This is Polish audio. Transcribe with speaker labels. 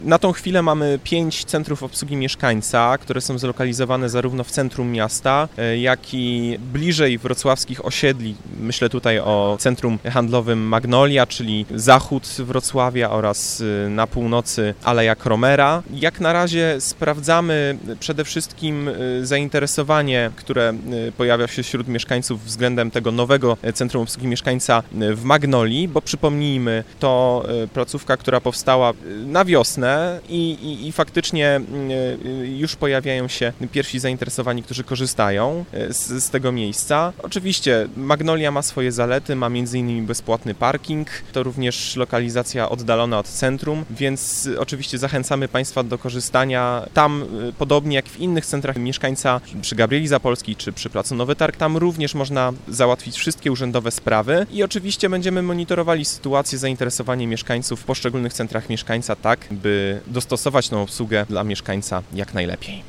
Speaker 1: Na tą chwilę mamy 5 centrów obsługi mieszkańca, które są zlokalizowane zarówno w centrum miasta, jak i bliżej wrocławskich osiedli. Myślę tutaj o centrum handlowym Magnolia, czyli zachód Wrocławia oraz na północy Aleja Kromera. Jak na razie sprawdzamy przede wszystkim zainteresowanie, które pojawia się wśród mieszkańców względem tego nowego centrum obsługi mieszkańca w Magnolii, bo przypomnijmy, to placówka, która powstała na wiosnę i faktycznie już pojawiają się pierwsi zainteresowani, którzy korzystają z tego miejsca. Oczywiście Magnolia ma swoje zalety, ma m.in. bezpłatny parking, to również lokalizacja oddalona od centrum, więc oczywiście zachęcamy Państwa do korzystania. Tam, podobnie jak w innych centrach mieszkańca, przy Gabrieli Zapolskiej czy przy Placu Nowy Targ, tam również można załatwić wszystkie urzędowe sprawy i oczywiście będziemy monitorowali sytuację, zainteresowanie mieszkańców w poszczególnych centrach mieszkańca tak, by dostosować tą obsługę dla mieszkańca jak najlepiej.